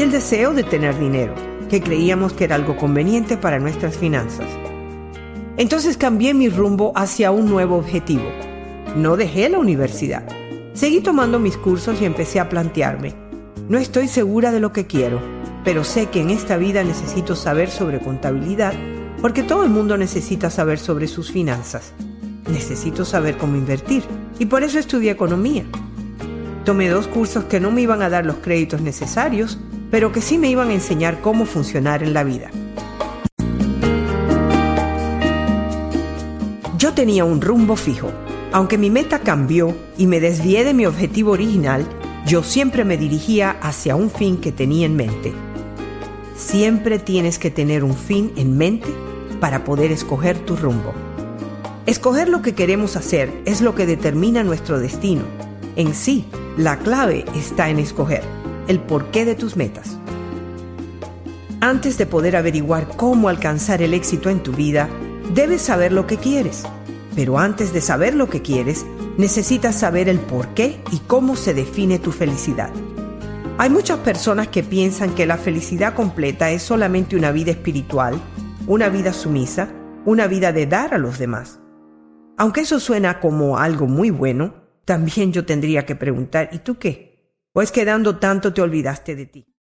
el deseo de tener dinero, que creíamos que era algo conveniente para nuestras finanzas. Entonces cambié mi rumbo hacia un nuevo objetivo. No dejé la universidad. Seguí tomando mis cursos y empecé a plantearme: no estoy segura de lo que quiero, pero sé que en esta vida necesito saber sobre contabilidad, porque todo el mundo necesita saber sobre sus finanzas. Necesito saber cómo invertir, y por eso estudié economía. Tomé 2 cursos que no me iban a dar los créditos necesarios, pero que sí me iban a enseñar cómo funcionar en la vida. Yo tenía un rumbo fijo. Aunque mi meta cambió y me desvié de mi objetivo original, yo siempre me dirigía hacia un fin que tenía en mente. Siempre tienes que tener un fin en mente para poder escoger tu rumbo. Escoger lo que queremos hacer es lo que determina nuestro destino. En sí, la clave está en escoger el porqué de tus metas. Antes de poder averiguar cómo alcanzar el éxito en tu vida, debes saber lo que quieres. Pero antes de saber lo que quieres, necesitas saber el por qué y cómo se define tu felicidad. Hay muchas personas que piensan que la felicidad completa es solamente una vida espiritual, una vida sumisa, una vida de dar a los demás. Aunque eso suena como algo muy bueno, también yo tendría que preguntar: ¿y tú qué? ¿O es que dando tanto te olvidaste de ti?